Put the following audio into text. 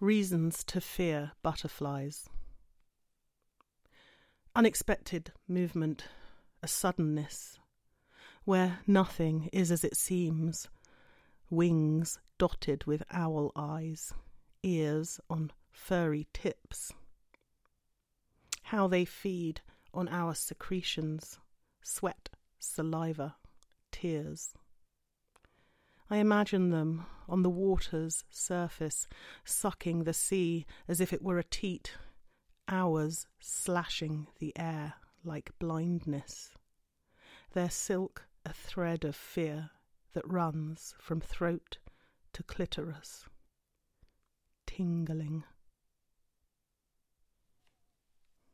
reasons to fear butterflies. Unexpected movement, a suddenness, where nothing is as it seems, wings dotted with owl eyes, ears on furry tips. How they feed on our secretions, sweat, saliva, tears. I imagine them on the water's surface, sucking the sea as if it were a teat, hours slashing the air like blindness, their silk a thread of fear that runs from throat to clitoris, tingling.